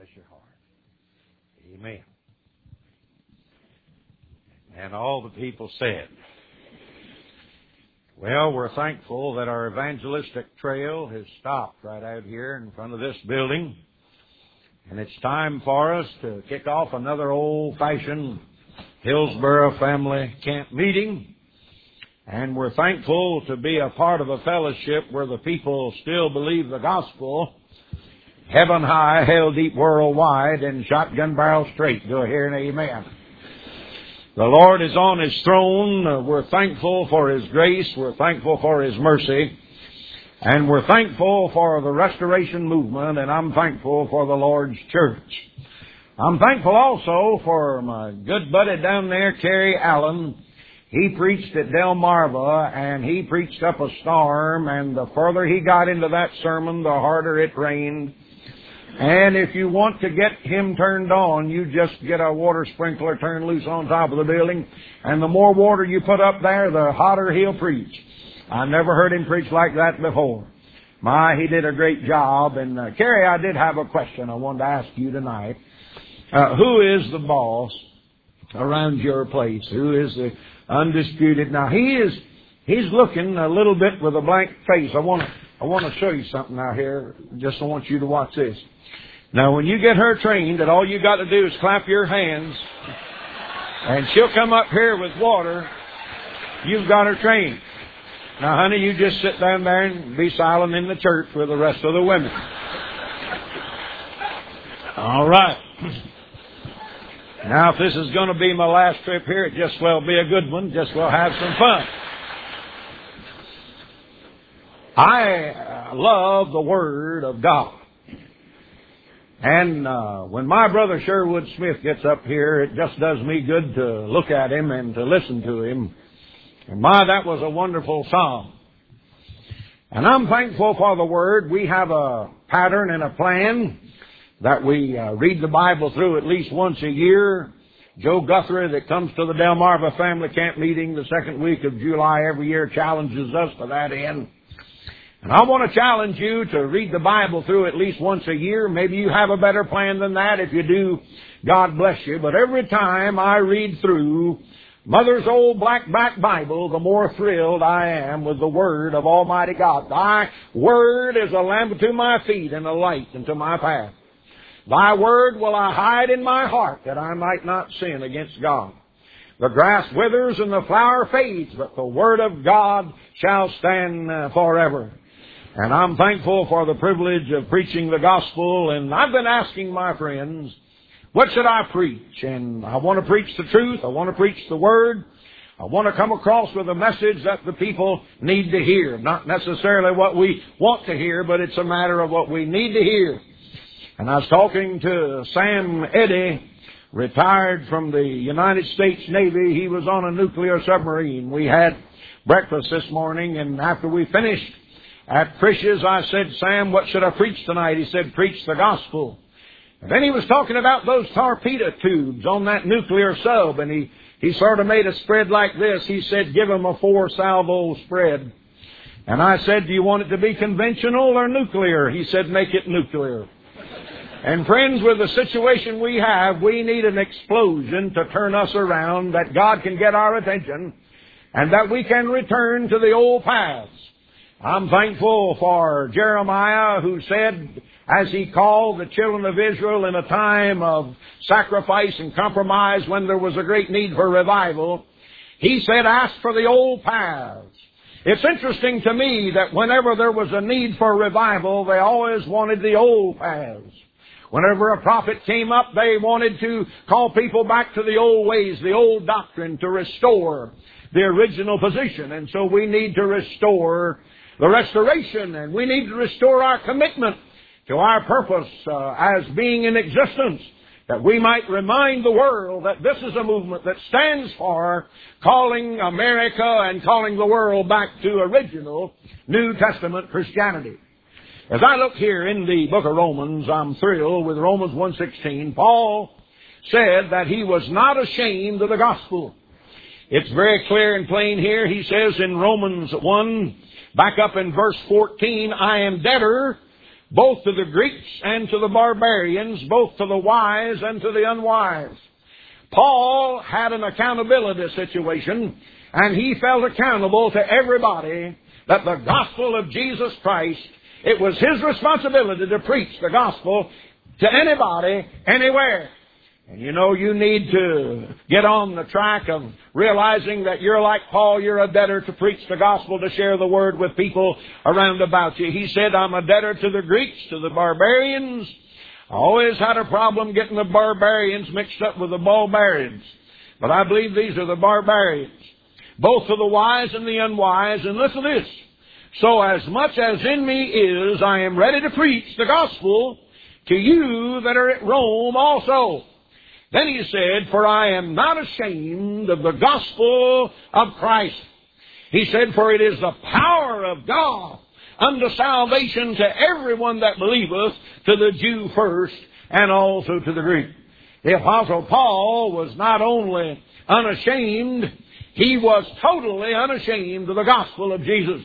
Bless your heart. Amen. And all the people said, well, we're thankful that our evangelistic trail has stopped right out here in front of this building. And it's time for us to kick off another old-fashioned Hillsboro family camp meeting. And we're thankful to be a part of a fellowship where the people still believe the gospel. Heaven high, hell deep, worldwide, and shotgun barrel straight. Go here and amen. The Lord is on His throne. We're thankful for His grace. We're thankful for His mercy. And we're thankful for the restoration movement, and I'm thankful for the Lord's church. I'm thankful also for my good buddy down there, Kerry Allen. He preached at Delmarva, and he preached up a storm, and the further he got into that sermon, the harder it rained. And if you want to get him turned on, you just get a water sprinkler turned loose on top of the building, and the more water you put up there, the hotter he'll preach. I never heard him preach like that before. He did a great job. And Kerry, I did have a question I wanted to ask you tonight. Who is the boss around your place? Who is the undisputed? Now, he's looking a little bit with a blank face. I want to show you something out here. Just I want you to watch this. Now, when you get her trained, that all you got to do is clap your hands, and she'll come up here with water. You've got her trained. Now, honey, you just sit down there and be silent in the church with the rest of the women. All right. Now, if this is going to be my last trip here, it just will be a good one. Just we'll have some fun. I love the Word of God. And when my brother Sherwood Smith gets up here, it just does me good to look at him and to listen to him. And that was a wonderful psalm. And I'm thankful for the Word. We have a pattern and a plan that we read the Bible through at least once a year. Joe Guthrie, that comes to the Delmarva Family Camp meeting the second week of July every year, challenges us to that end. And I want to challenge you to read the Bible through at least once a year. Maybe you have a better plan than that. If you do, God bless you. But every time I read through Mother's old black-back Bible, the more thrilled I am with the Word of Almighty God. Thy Word is a lamp unto my feet and a light unto my path. Thy Word will I hide in my heart, that I might not sin against God. The grass withers and the flower fades, but the Word of God shall stand forever. And I'm thankful for the privilege of preaching the gospel. And I've been asking my friends, what should I preach? And I want to preach the truth. I want to preach the Word. I want to come across with a message that the people need to hear. Not necessarily what we want to hear, but it's a matter of what we need to hear. And I was talking to Sam Eddy, retired from the United States Navy. He was on a nuclear submarine. We had breakfast this morning, and after we finished at Frisch's, I said, Sam, what should I preach tonight? He said, preach the gospel. And then he was talking about those torpedo tubes on that nuclear sub, and he sort of made a spread like this. He said, give them a 4-salvo spread. And I said, do you want it to be conventional or nuclear? He said, make it nuclear. And friends, with the situation we have, we need an explosion to turn us around, that God can get our attention, and that we can return to the old paths. I'm thankful for Jeremiah, who said, as he called the children of Israel in a time of sacrifice and compromise when there was a great need for revival, he said, ask for the old paths. It's interesting to me that whenever there was a need for revival, they always wanted the old paths. Whenever a prophet came up, they wanted to call people back to the old ways, the old doctrine, to restore the original position. And so we need to restore the restoration, and we need to restore our commitment to our purpose as being in existence, that we might remind the world that this is a movement that stands for calling America and calling the world back to original New Testament Christianity. As I look here in the book of Romans, I'm thrilled with Romans 1:16. Paul said that he was not ashamed of the gospel. It's very clear and plain here. He says in Romans 1, back up in verse 14, I am debtor both to the Greeks and to the barbarians, both to the wise and to the unwise. Paul had an accountability situation, and he felt accountable to everybody that the gospel of Jesus Christ, it was his responsibility to preach the gospel to anybody, anywhere. And you know, you need to get on the track of realizing that you're like Paul, you're a debtor to preach the gospel, to share the word with people around about you. He said, I'm a debtor to the Greeks, to the barbarians. I always had a problem getting the barbarians mixed up with the barbarians. But I believe these are the barbarians, both to the wise and the unwise. And listen to this. So as much as in me is, I am ready to preach the gospel to you that are at Rome also. Then he said, for I am not ashamed of the gospel of Christ. He said, for it is the power of God unto salvation to everyone that believeth, to the Jew first, and also to the Greek. The Apostle Paul was not only unashamed, he was totally unashamed of the gospel of Jesus.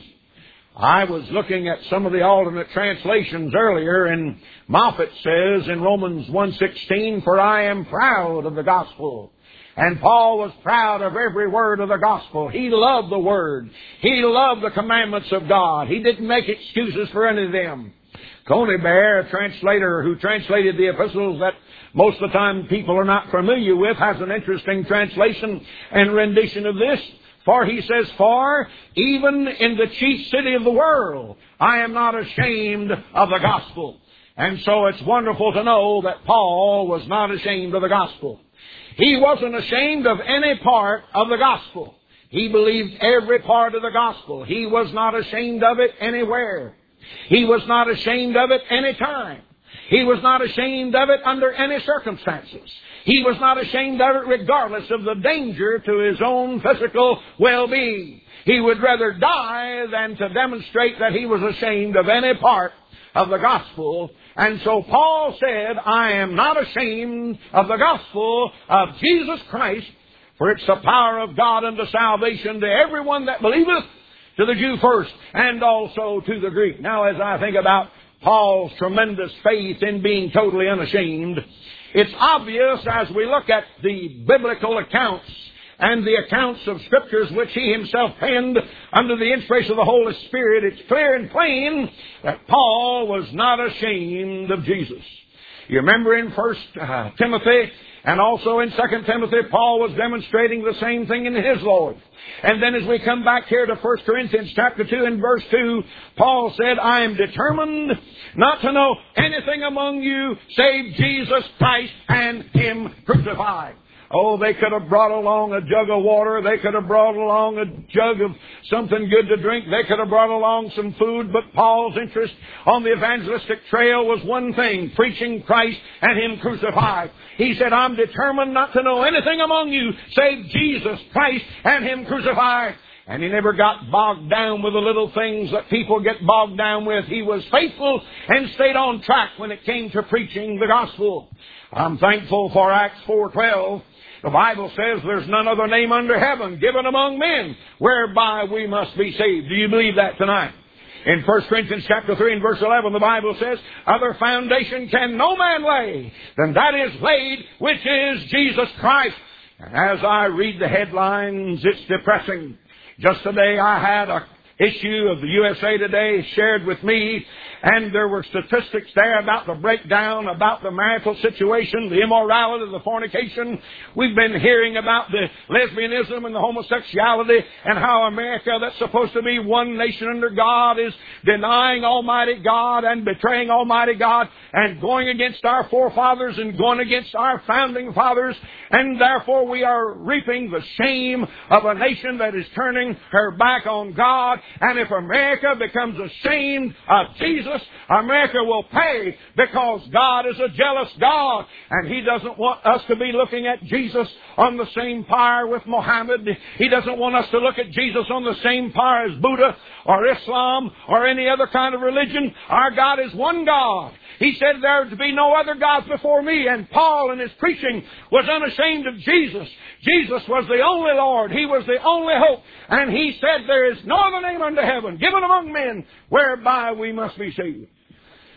I was looking at some of the alternate translations earlier, and Moffat says in Romans 1:16, for I am proud of the gospel. And Paul was proud of every word of the gospel. He loved the word. He loved the commandments of God. He didn't make excuses for any of them. Conybeare, a translator who translated the epistles that most of the time people are not familiar with, has an interesting translation and rendition of this. For he says, for even in the chief city of the world, I am not ashamed of the gospel. And so it's wonderful to know that Paul was not ashamed of the gospel. He wasn't ashamed of any part of the gospel. He believed every part of the gospel. He was not ashamed of it anywhere. He was not ashamed of it any time. He was not ashamed of it under any circumstances. He was not ashamed of it regardless of the danger to his own physical well-being. He would rather die than to demonstrate that he was ashamed of any part of the gospel. And so Paul said, I am not ashamed of the gospel of Jesus Christ, for it's the power of God unto salvation to everyone that believeth, to the Jew first, and also to the Greek. Now, as I think about Paul's tremendous faith in being totally unashamed, it's obvious as we look at the biblical accounts and the accounts of Scriptures which he himself penned under the inspiration of the Holy Spirit, it's clear and plain that Paul was not ashamed of Jesus. You remember in 1 Timothy and also in 2 Timothy, Paul was demonstrating the same thing in his Lord. And then as we come back here to 1 Corinthians chapter 2 and verse 2, Paul said, I am determined not to know anything among you save Jesus Christ and Him crucified. Oh, they could have brought along a jug of water. They could have brought along a jug of something good to drink. They could have brought along some food. But Paul's interest on the evangelistic trail was one thing, preaching Christ and Him crucified. He said, I'm determined not to know anything among you save Jesus Christ and Him crucified. And he never got bogged down with the little things that people get bogged down with. He was faithful and stayed on track when it came to preaching the gospel. I'm thankful for Acts 4:12. The Bible says there's none other name under heaven given among men whereby we must be saved. Do you believe that tonight? In 1 Corinthians chapter 3 and verse 11, the Bible says, other foundation can no man lay than that is laid, which is Jesus Christ. And as I read the headlines, it's depressing. Just today I had a issue of the USA Today shared with me, and there were statistics there about the breakdown, about the marital situation, the immorality, the fornication. We've been hearing about the lesbianism and the homosexuality, and how America, that's supposed to be one nation under God, is denying Almighty God and betraying Almighty God and going against our forefathers and going against our founding fathers. And therefore we are reaping the shame of a nation that is turning her back on God. And if America becomes ashamed of Jesus, America will pay, because God is a jealous God. And He doesn't want us to be looking at Jesus on the same par with Muhammad. He doesn't want us to look at Jesus on the same par as Buddha or Islam or any other kind of religion. Our God is one God. He said there to be no other gods before me. And Paul in his preaching was unashamed of Jesus. Jesus was the only Lord. He was the only hope. And he said there is no other name under heaven given among men whereby we must be saved.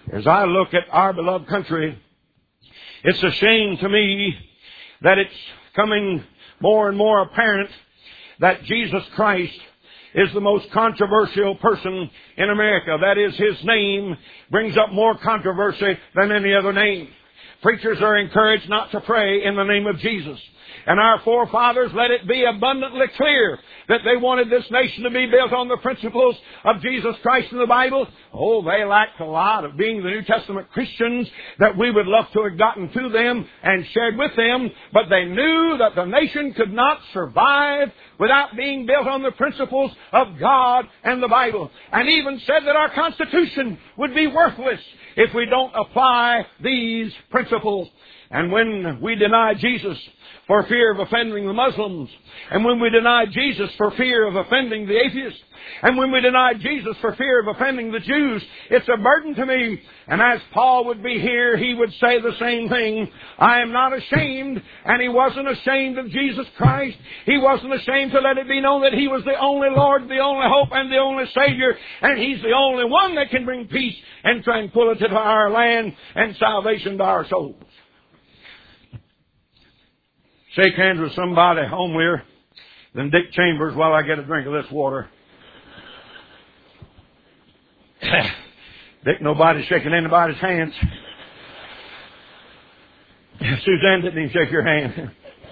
As I look at our beloved country, it's a shame to me that it's coming more and more apparent that Jesus Christ is the most controversial person in America. That is, His name brings up more controversy than any other name. Preachers are encouraged not to pray in the name of Jesus. And our forefathers, let it be abundantly clear that they wanted this nation to be built on the principles of Jesus Christ in the Bible. Oh, they lacked a lot of being the New Testament Christians that we would love to have gotten to them and shared with them. But they knew that the nation could not survive without being built on the principles of God and the Bible. And even said that our Constitution would be worthless if we don't apply these principles. And when we deny Jesus for fear of offending the Muslims, and when we deny Jesus for fear of offending the atheists, and when we deny Jesus for fear of offending the Jews, it's a burden to me. And as Paul would be here, he would say the same thing. I am not ashamed, and he wasn't ashamed of Jesus Christ. He wasn't ashamed to let it be known that He was the only Lord, the only hope, and the only Savior, and He's the only one that can bring peace and tranquility to our land and salvation to our souls. Shake hands with somebody homelier than Dick Chambers while I get a drink of this water. Dick, nobody's shaking anybody's hands. Suzanne didn't even shake your hand.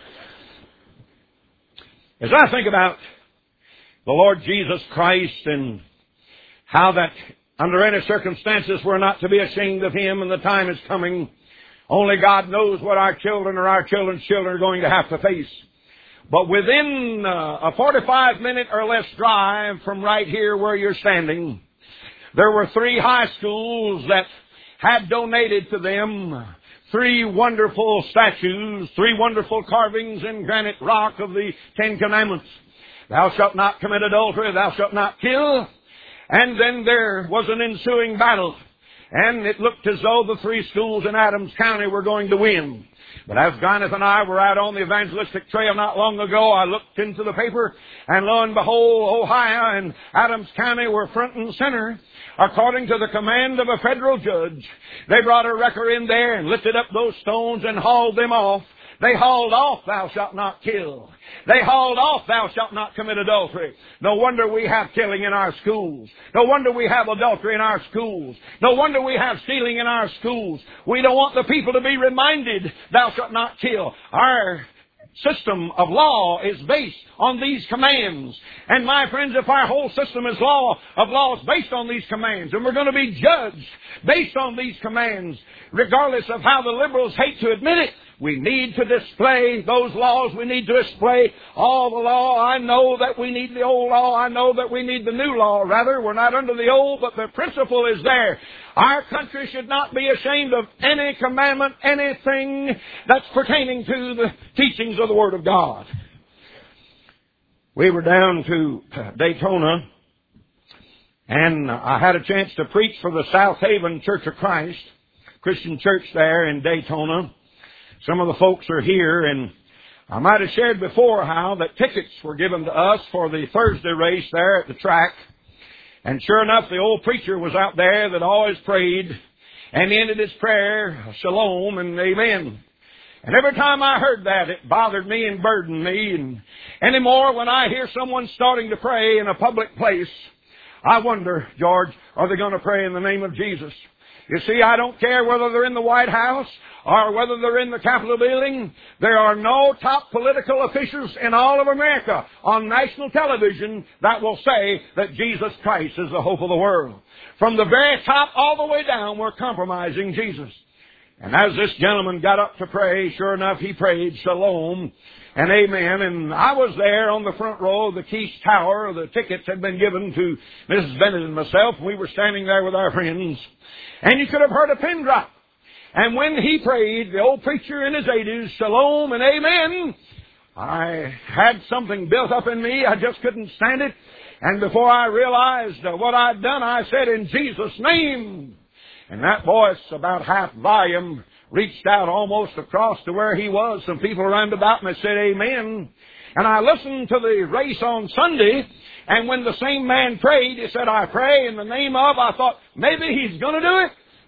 As I think about the Lord Jesus Christ and how that under any circumstances we're not to be ashamed of Him, and the time is coming. Only God knows what our children or our children's children are going to have to face. But within a 45-minute or less drive from right here where you're standing, there were 3 high schools that had donated to them 3 wonderful statues, 3 wonderful carvings in granite rock of the 10 Commandments. Thou shalt not commit adultery, thou shalt not kill. And then there was an ensuing battle. And it looked as though the 3 schools in Adams County were going to win. But as Gwyneth and I were out on the evangelistic trail not long ago, I looked into the paper, and lo and behold, Ohio and Adams County were front and center. According to the command of a federal judge, they brought a wrecker in there and lifted up those stones and hauled them off. They hauled off, thou shalt not kill. They hauled off, thou shalt not commit adultery. No wonder we have killing in our schools. No wonder we have adultery in our schools. No wonder we have stealing in our schools. We don't want the people to be reminded, thou shalt not kill. Our system of law is based on these commands. And my friends, if our whole system of law is based on these commands, and we're going to be judged based on these commands, regardless of how the liberals hate to admit it, we need to display those laws. We need to display all the law. I know that we need the old law. I know that we need the new law. Rather, we're not under the old, but the principle is there. Our country should not be ashamed of any commandment, anything that's pertaining to the teachings of the Word of God. We were down to Daytona, and I had a chance to preach for the South Haven Church of Christ, Christian church there in Daytona. Some of the folks are here, and I might have shared before how that tickets were given to us for the Thursday race there at the track. And sure enough, the old preacher was out there that always prayed, and he ended his prayer, shalom and amen. And every time I heard that, it bothered me and burdened me. And anymore, when I hear someone starting to pray in a public place, I wonder, George, are they going to pray in the name of Jesus? You see, I don't care whether they're in the White House or whether they're in the Capitol building. There are no top political officials in all of America on national television that will say that Jesus Christ is the hope of the world. From the very top all the way down, we're compromising Jesus. And as this gentleman got up to pray, sure enough, he prayed shalom and amen. And I was there on the front row of the Keys Tower. The tickets had been given to Mrs. Bennett and myself. We were standing there with our friends. And you could have heard a pin drop. And when he prayed, the old preacher in his 80s, shalom and amen, I had something built up in me. I just couldn't stand it. And before I realized what I'd done, I said, in Jesus' name. And that voice, about half volume, reached out almost across to where he was. Some people around about me said, amen. And I listened to the race on Sunday, and when the same man prayed, he said, I pray in the name of, I thought, maybe he's going to do it.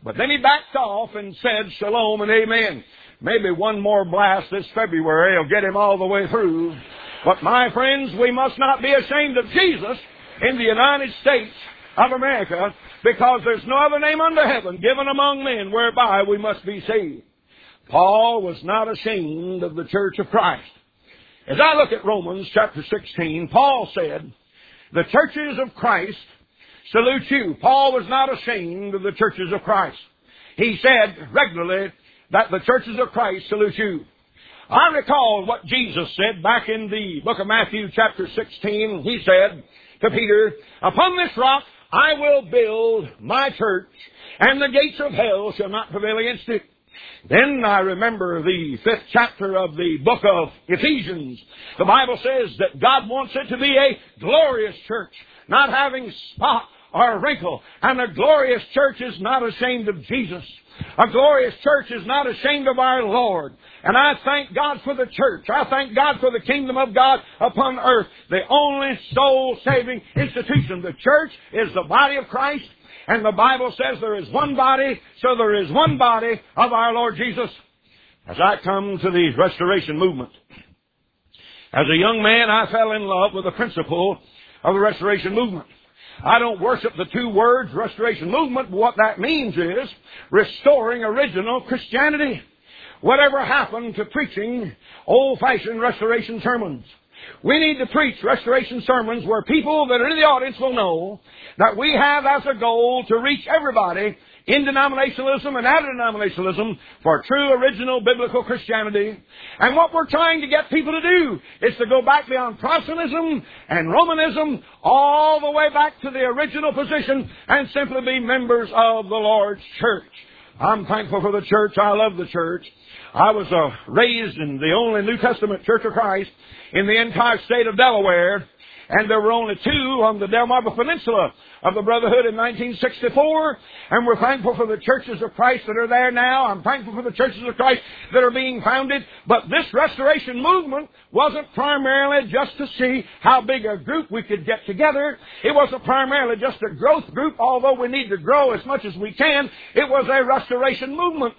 But then he backed off and said shalom and amen. Maybe one more blast this February will get him all the way through. But my friends, we must not be ashamed of Jesus in the United States of America, because there's no other name under heaven given among men whereby we must be saved. Paul was not ashamed of the church of Christ. As I look at Romans chapter 16, Paul said, the churches of Christ salute you. Paul was not ashamed of the churches of Christ. He said regularly that the churches of Christ salute you. I recall what Jesus said back in the book of Matthew chapter 16. He said to Peter, upon this rock I will build my church, and the gates of hell shall not prevail against it. Then I remember the 5th chapter of the book of Ephesians. The Bible says that God wants it to be a glorious church, not having spot or wrinkle. And a glorious church is not ashamed of Jesus. A glorious church is not ashamed of our Lord. And I thank God for the church. I thank God for the kingdom of God upon earth. The only soul-saving institution. The church is the body of Christ. And the Bible says there is one body, so there is one body of our Lord Jesus. As I come to the Restoration Movement, as a young man, I fell in love with the principle of the Restoration Movement. I don't worship the two words, Restoration Movement, but what that means is restoring original Christianity. Whatever happened to preaching old-fashioned restoration sermons? We need to preach restoration sermons where people that are in the audience will know that we have as a goal to reach everybody in denominationalism and out of denominationalism for true original biblical Christianity. And what we're trying to get people to do is to go back beyond Protestantism and Romanism all the way back to the original position and simply be members of the Lord's church. I'm thankful for the church. I love the church. I was raised in the only New Testament Church of Christ in the entire state of Delaware, and there were only two on the Delmarva Peninsula of the Brotherhood in 1964, and we're thankful for the churches of Christ that are there now. I'm thankful for the churches of Christ that are being founded, but this restoration movement wasn't primarily just to see how big a group we could get together. It wasn't primarily just a growth group, although we need to grow as much as we can. It was a restoration movement.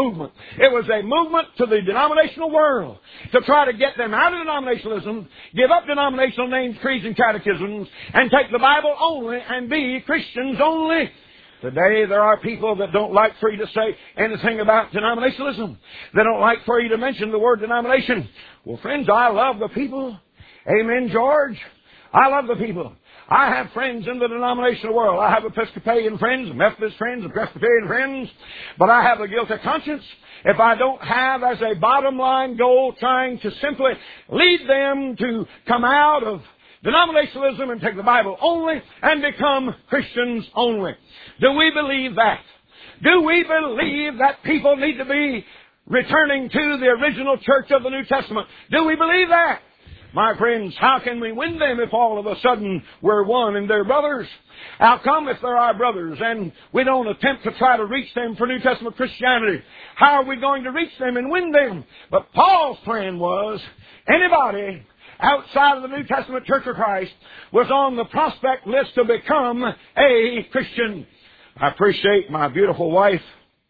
It was a movement to the denominational world to try to get them out of denominationalism, give up denominational names, creeds, and catechisms, and take the Bible only and be Christians only. Today there are people that don't like for you to say anything about denominationalism. They don't like for you to mention the word denomination. Well, friends, I love the people. Amen, George. I love the people. I have friends in the denominational world. I have Episcopalian friends, Methodist friends, Presbyterian friends, but I have a guilty conscience if I don't have as a bottom line goal trying to simply lead them to come out of denominationalism and take the Bible only and become Christians only. Do we believe that? Do we believe that people need to be returning to the original church of the New Testament? Do we believe that? My friends, how can we win them if all of a sudden we're one and they're brothers? How come if they're our brothers and we don't attempt to try to reach them for New Testament Christianity? How are we going to reach them and win them? But Paul's plan was anybody outside of the New Testament Church of Christ was on the prospect list to become a Christian. I appreciate my beautiful wife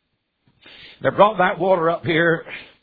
that brought that water up here.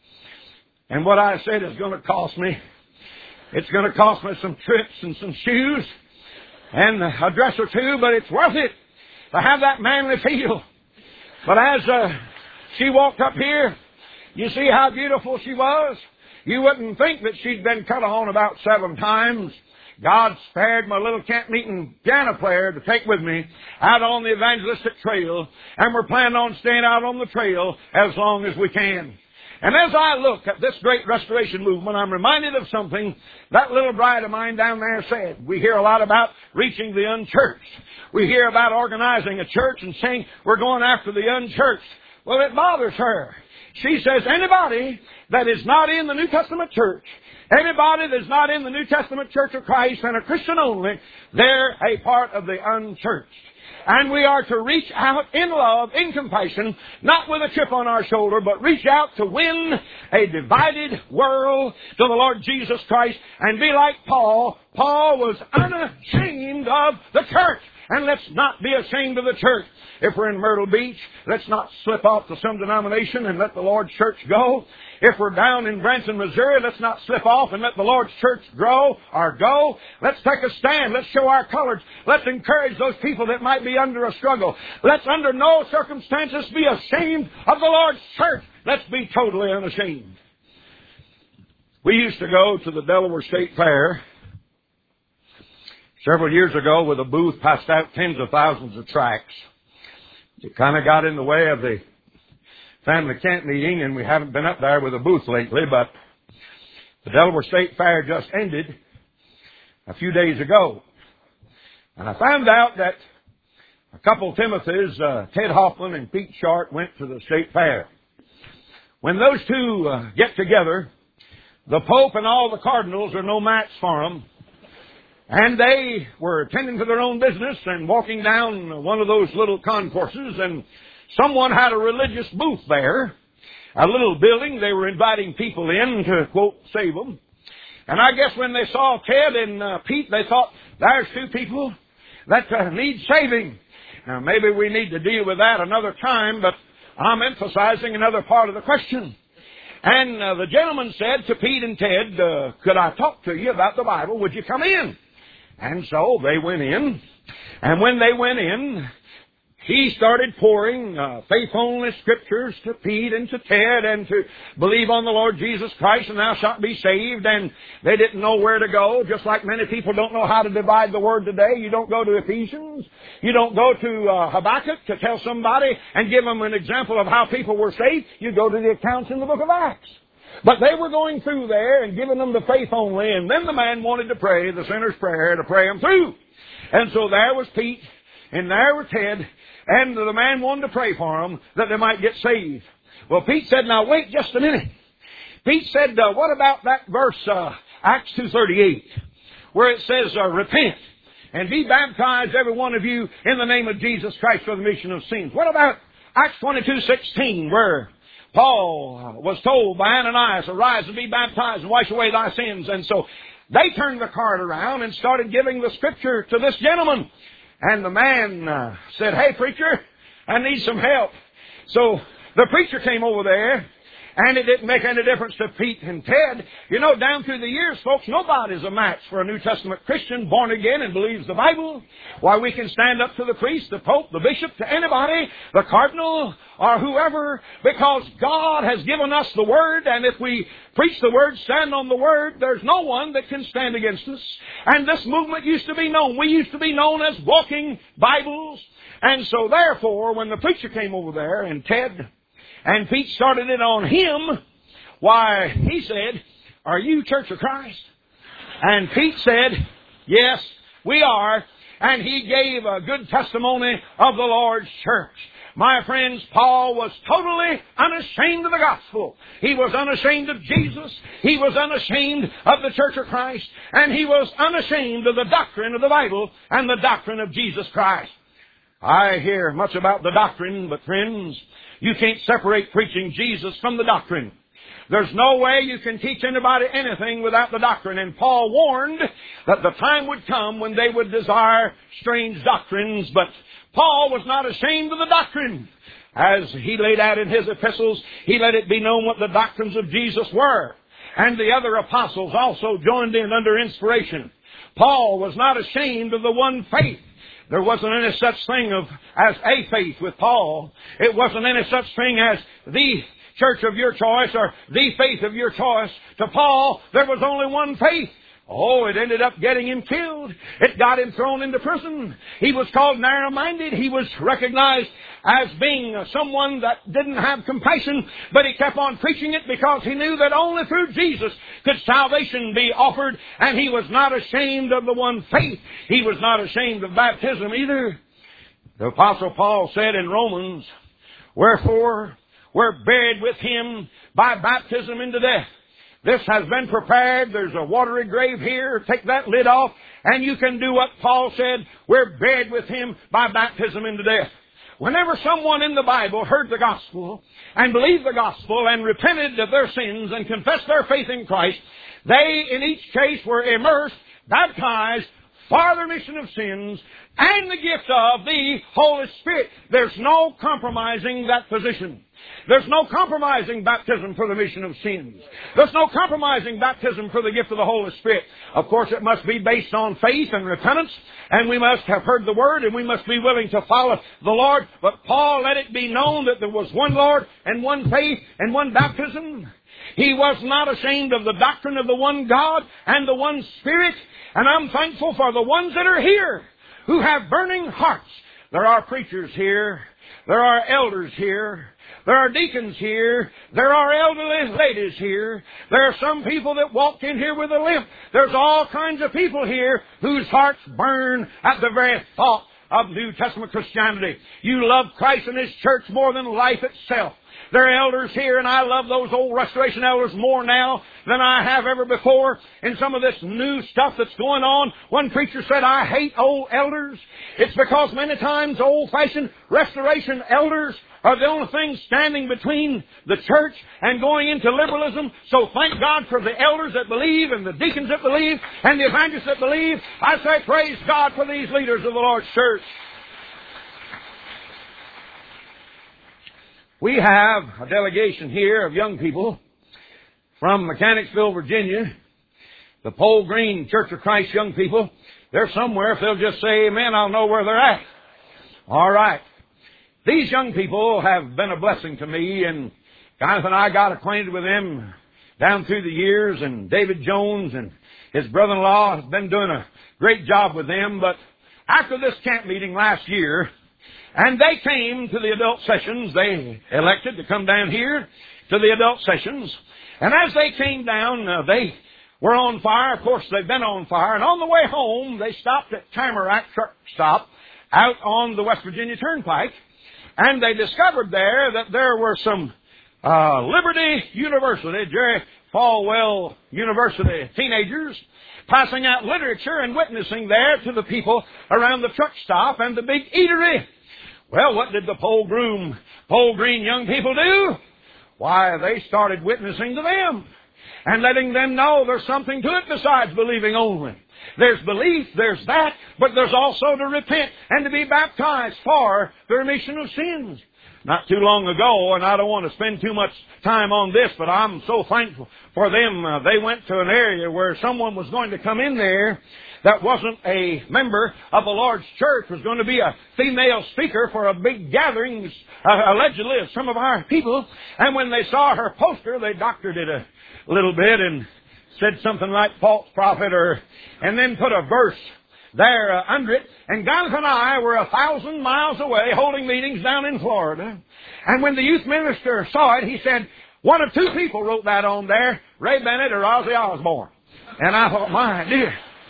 And what I said is going to cost me. It's going to cost me some trips and some shoes and a dress or two, but it's worth it to have that manly feel. But as she walked up here, you see how beautiful she was? You wouldn't think that she'd been cut on about 7 times. God spared my little camp meeting piano player to take with me out on the evangelistic trail, and we're planning on staying out on the trail as long as we can. And as I look at this great restoration movement, I'm reminded of something that little bride of mine down there said. We hear a lot about reaching the unchurched. We hear about organizing a church and saying we're going after the unchurched. Well, it bothers her. She says anybody that is not in the New Testament church, anybody that's not in the New Testament Church of Christ and a Christian only, they're a part of the unchurched. And we are to reach out in love, in compassion, not with a chip on our shoulder, but reach out to win a divided world to the Lord Jesus Christ and be like Paul, Paul was unashamed of the church. And let's not be ashamed of the church. If we're in Myrtle Beach, let's not slip off to some denomination and let the Lord's church go. If we're down in Branson, Missouri, let's not slip off and let the Lord's church grow or go. Let's take a stand. Let's show our colors. Let's encourage those people that might be under a struggle. Let's under no circumstances be ashamed of the Lord's church. Let's be totally unashamed. We used to go to the Delaware State Fair several years ago with a booth, passed out tens of thousands of tracts. It kind of got in the way of the family camp meeting, and we haven't been up there with a booth lately, but the Delaware State Fair just ended a few days ago. And I found out that a couple of Timothys, Ted Hoffman and Pete Short, went to the State Fair. When those two get together, the Pope and all the cardinals are no match for them. And they were attending to their own business and walking down one of those little concourses, and someone had a religious booth there, a little building. They were inviting people in to, quote, save them. And I guess when they saw Ted and Pete, they thought, there's two people that need saving. Now, maybe we need to deal with that another time, but I'm emphasizing another part of the question. And the gentleman said to Pete and Ted, could I talk to you about the Bible? Would you come in? And so they went in, and when they went in, he started pouring faith-only scriptures to Pete and to Ted and to believe on the Lord Jesus Christ and thou shalt be saved. And they didn't know where to go, just like many people don't know how to divide the Word today. You don't go to Ephesians. You don't go to Habakkuk to tell somebody and give them an example of how people were saved. You go to the accounts in the book of Acts. But they were going through there and giving them the faith only, and then the man wanted to pray the sinner's prayer to pray them through. And so there was Pete, and there was Ted, and the man wanted to pray for them that they might get saved. Well, Pete said, now wait just a minute. Pete said, what about that verse, Acts 2:38, where it says, repent and be baptized, every one of you, in the name of Jesus Christ for the remission of sins. What about Acts 22:16, where Paul was told by Ananias, arise and be baptized and wash away thy sins. And so they turned the card around and started giving the scripture to this gentleman. And the man said, hey, preacher, I need some help. So the preacher came over there, and it didn't make any difference to Pete and Ted. You know, down through the years, folks, nobody's a match for a New Testament Christian born again and believes the Bible. Why, we can stand up to the priest, the pope, the bishop, to anybody, the cardinal, or whoever, because God has given us the Word, and if we preach the Word, stand on the Word, there's no one that can stand against us. And this movement used to be known. We used to be known as walking Bibles. And so therefore, when the preacher came over there, and Ted and Pete started it on him, why, he said, are you Church of Christ? And Pete said, yes, we are. And he gave a good testimony of the Lord's church. My friends, Paul was totally unashamed of the gospel. He was unashamed of Jesus. He was unashamed of the Church of Christ. And he was unashamed of the doctrine of the Bible and the doctrine of Jesus Christ. I hear much about the doctrine, but friends, you can't separate preaching Jesus from the doctrine. There's no way you can teach anybody anything without the doctrine. And Paul warned that the time would come when they would desire strange doctrines, but Paul was not ashamed of the doctrine. As he laid out in his epistles, he let it be known what the doctrines of Jesus were. And the other apostles also joined in under inspiration. Paul was not ashamed of the one faith. There wasn't any such thing as a faith with Paul. It wasn't any such thing as the church of your choice or the faith of your choice. To Paul, there was only one faith. Oh, it ended up getting him killed. It got him thrown into prison. He was called narrow-minded. He was recognized as being someone that didn't have compassion, but he kept on preaching it because he knew that only through Jesus could salvation be offered, and he was not ashamed of the one faith. He was not ashamed of baptism either. The Apostle Paul said in Romans, wherefore we're buried with him by baptism into death. This has been prepared. There's a watery grave here. Take that lid off, and you can do what Paul said. We're buried with him by baptism into death. Whenever someone in the Bible heard the gospel and believed the gospel and repented of their sins and confessed their faith in Christ, they, in each case, were immersed baptized for the remission of sins and the gift of the Holy Spirit. There's no compromising that position. There's no compromising baptism for the remission of sins. There's no compromising baptism for the gift of the Holy Spirit. Of course, it must be based on faith and repentance, and we must have heard the Word, and we must be willing to follow the Lord. But Paul let it be known that there was one Lord and one faith and one baptism. He was not ashamed of the doctrine of the one God and the one Spirit. And I'm thankful for the ones that are here who have burning hearts. There are preachers here. There are elders here. There are deacons here. There are elderly ladies here. There are some people that walked in here with a limp. There's all kinds of people here whose hearts burn at the very thought of New Testament Christianity. You love Christ and His church more than life itself. There are elders here, and I love those old restoration elders more now than I have ever before. In some of this new stuff that's going on, one preacher said, I hate old elders. It's because many times old-fashioned restoration elders are the only thing standing between the church and going into liberalism. So thank God for the elders that believe and the deacons that believe and the evangelists that believe. I say praise God for these leaders of the Lord's church. We have a delegation here of young people from Mechanicsville, Virginia, the Pole Green Church of Christ young people. They're somewhere. If they'll just say amen, I'll know where they're at. All right. These young people have been a blessing to me, and Jonathan and I got acquainted with them down through the years, and David Jones and his brother-in-law has been doing a great job with them. But after this camp meeting last year, and they came to the adult sessions. They elected to come down here to the adult sessions. And as they came down, they were on fire. Of course, they've been on fire. And on the way home, they stopped at Tamarack Truck Stop out on the West Virginia Turnpike. And they discovered there that there were some Liberty University, Jerry Falwell University teenagers passing out literature and witnessing there to the people around the truck stop and the big eatery. Well, what did the Pole Green young people do? Why, they started witnessing to them and letting them know there's something to it besides believing only. There's belief, there's that, but there's also to repent and to be baptized for the remission of sins. Not too long ago, and I don't want to spend too much time on this, but I'm so thankful for them. They went to an area where someone was going to come in there that wasn't a member of a large church, was going to be a female speaker for a big gathering, allegedly, of some of our people. And when they saw her poster, they doctored it a little bit and said something like false prophet, and then put a verse there under it. And Jonathan and I were 1,000 miles away holding meetings down in Florida. And when the youth minister saw it, he said, one of two people wrote that on there, Ray Bennett or Ozzy Osbourne. And I thought, my dear,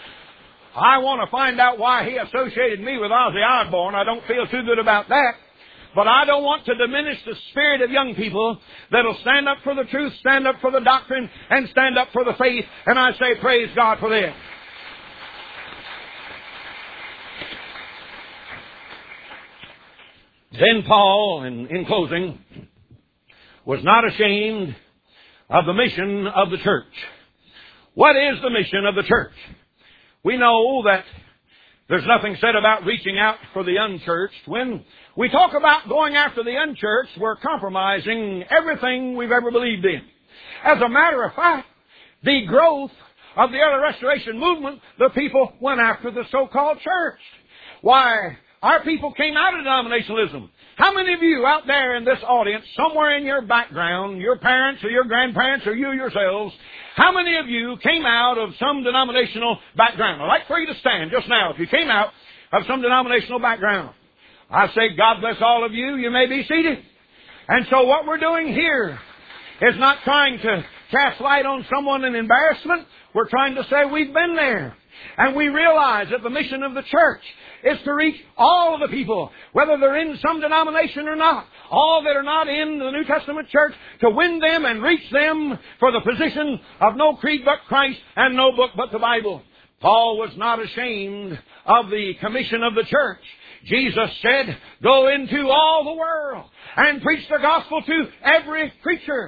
I want to find out why he associated me with Ozzy Osbourne. I don't feel too good about that. But I don't want to diminish the spirit of young people that'll stand up for the truth, stand up for the doctrine, and stand up for the faith. And I say praise God for this. Then Paul, in closing, was not ashamed of the mission of the church. What is the mission of the church? We know that there's nothing said about reaching out for the unchurched. When we talk about going after the unchurched, we're compromising everything we've ever believed in. As a matter of fact, the growth of the early restoration movement, the people went after the so-called church. Why, our people came out of denominationalism. How many of you out there in this audience, somewhere in your background, your parents or your grandparents or you yourselves, how many of you came out of some denominational background? I'd like for you to stand just now if you came out of some denominational background. I say, God bless all of you. You may be seated. And so what we're doing here is not trying to cast light on someone in embarrassment. We're trying to say we've been there. And we realize that the mission of the church is to reach all of the people, whether they're in some denomination or not, all that are not in the New Testament church, to win them and reach them for the position of no creed but Christ and no book but the Bible. Paul was not ashamed of the commission of the church. Jesus said, go into all the world and preach the gospel to every creature.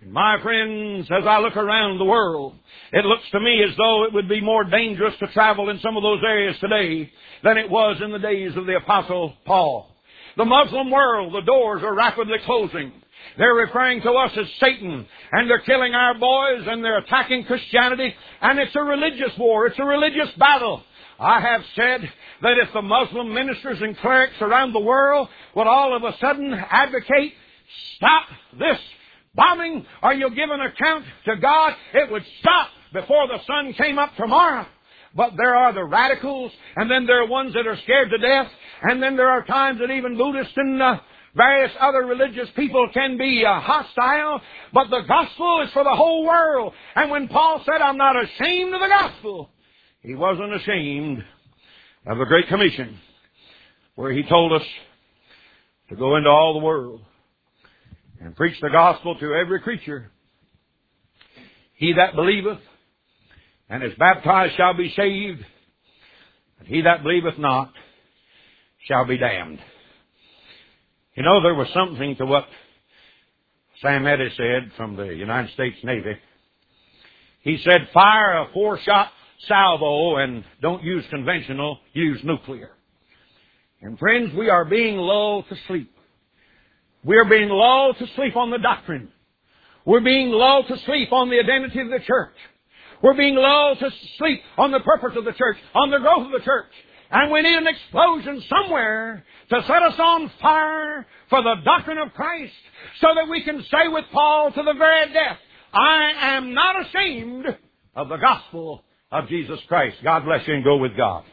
My friends, as I look around the world, it looks to me as though it would be more dangerous to travel in some of those areas today than it was in the days of the Apostle Paul. The Muslim world, the doors are rapidly closing. They're referring to us as Satan, and they're killing our boys, and they're attacking Christianity, and it's a religious war. It's a religious battle. I have said that if the Muslim ministers and clerics around the world would all of a sudden advocate, stop this bombing, or you'll give an account to God, it would stop before the sun came up tomorrow. But there are the radicals, and then there are ones that are scared to death, and then there are times that even Buddhists and various other religious people can be hostile, but the gospel is for the whole world. And when Paul said, I'm not ashamed of the gospel, he wasn't ashamed of the Great Commission, where he told us to go into all the world and preach the gospel to every creature. He that believeth and is baptized shall be saved, and he that believeth not shall be damned. You know, there was something to what Sam Eddy said from the United States Navy. He said, fire a 4-shot salvo and don't use conventional, use nuclear. And friends, we are being lulled to sleep. We are being lulled to sleep on the doctrine. We're being lulled to sleep on the identity of the church. We're being lulled to sleep on the purpose of the church, on the growth of the church. And we need an explosion somewhere to set us on fire for the doctrine of Christ, so that we can say with Paul to the very death, I am not ashamed of the gospel of Jesus Christ. God bless you, and go with God.